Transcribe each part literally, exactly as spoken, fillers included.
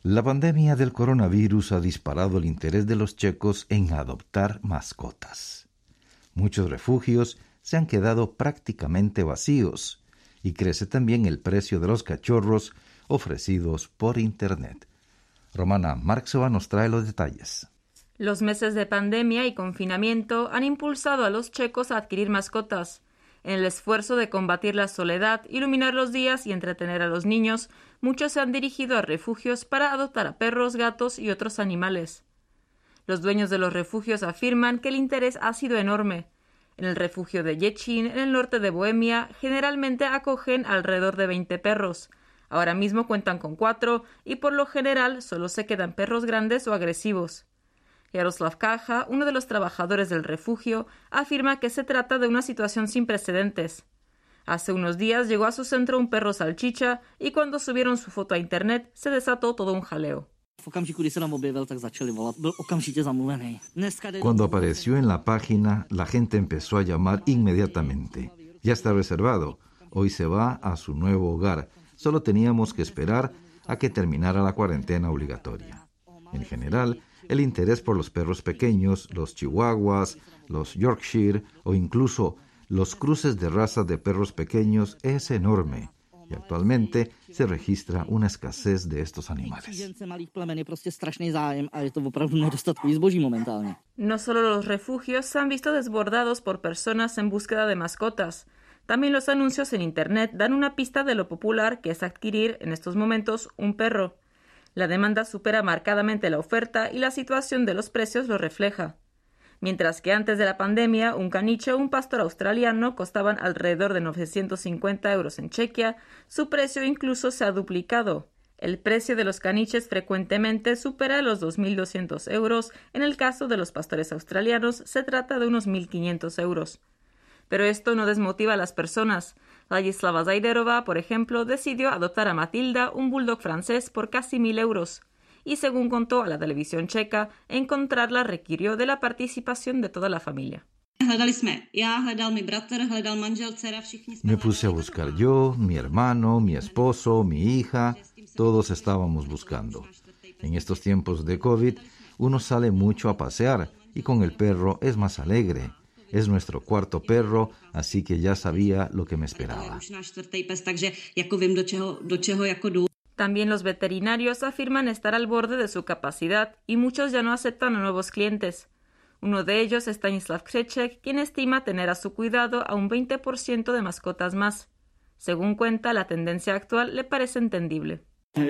La pandemia del coronavirus ha disparado el interés de los checos en adoptar mascotas. Muchos refugios se han quedado prácticamente vacíos y crece también el precio de los cachorros ofrecidos por Internet. Romana Marxova nos trae los detalles. Los meses de pandemia y confinamiento han impulsado a los checos a adquirir mascotas. En el esfuerzo de combatir la soledad, iluminar los días y entretener a los niños, muchos se han dirigido a refugios para adoptar a perros, gatos y otros animales. Los dueños de los refugios afirman que el interés ha sido enorme. En el refugio de Děčín, en el norte de Bohemia, generalmente acogen alrededor de veinte perros. Ahora mismo cuentan con cuatro y por lo general solo se quedan perros grandes o agresivos. Jaroslav Kaja, uno de los trabajadores del refugio, afirma que se trata de una situación sin precedentes. Hace unos días llegó a su centro un perro salchicha y cuando subieron su foto a internet se desató todo un jaleo. Cuando apareció en la página, la gente empezó a llamar inmediatamente. Ya está reservado. Hoy se va a su nuevo hogar. Solo teníamos que esperar a que terminara la cuarentena obligatoria. En general, el interés por los perros pequeños, los chihuahuas, los Yorkshire o incluso los cruces de razas de perros pequeños es enorme y actualmente se registra una escasez de estos animales. No solo los refugios se han visto desbordados por personas en búsqueda de mascotas. También los anuncios en Internet dan una pista de lo popular que es adquirir en estos momentos un perro. La demanda supera marcadamente la oferta y la situación de los precios lo refleja. Mientras que antes de la pandemia, un caniche o un pastor australiano costaban alrededor de novecientos cincuenta euros en Chequia, su precio incluso se ha duplicado. El precio de los caniches frecuentemente supera los dos mil doscientos euros, en el caso de los pastores australianos se trata de unos mil quinientos euros. Pero esto no desmotiva a las personas. Ladislava Zajderova, por ejemplo, decidió adoptar a Matilda, un bulldog francés, por casi mil euros. Y según contó a la televisión checa, encontrarla requirió de la participación de toda la familia. Me puse a buscar yo, mi hermano, mi esposo, mi hija, todos estábamos buscando. En estos tiempos de COVID, uno sale mucho a pasear y con el perro es más alegre. Es nuestro cuarto perro, así que ya sabía lo que me esperaba. También los veterinarios afirman estar al borde de su capacidad y muchos ya no aceptan a nuevos clientes. Uno de ellos es Stanislav Křeček, quien estima tener a su cuidado a un veinte por ciento de mascotas más. Según cuenta, la tendencia actual le parece entendible.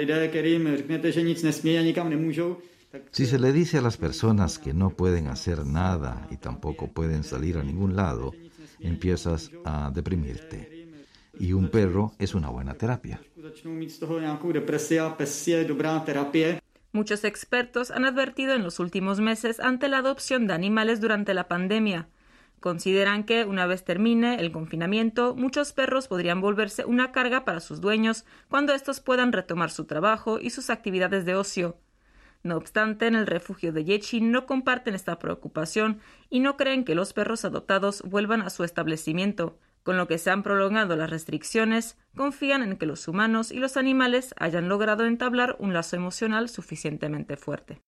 Si se le dice a las personas que no pueden hacer nada y tampoco pueden salir a ningún lado, empiezas a deprimirte. Y un perro es una buena terapia. Muchos expertos han advertido en los últimos meses ante la adopción de animales durante la pandemia. Consideran que, una vez termine el confinamiento, muchos perros podrían volverse una carga para sus dueños cuando estos puedan retomar su trabajo y sus actividades de ocio. No obstante, en el refugio de Děčín no comparten esta preocupación y no creen que los perros adoptados vuelvan a su establecimiento. Con lo que se han prolongado las restricciones, confían en que los humanos y los animales hayan logrado entablar un lazo emocional suficientemente fuerte.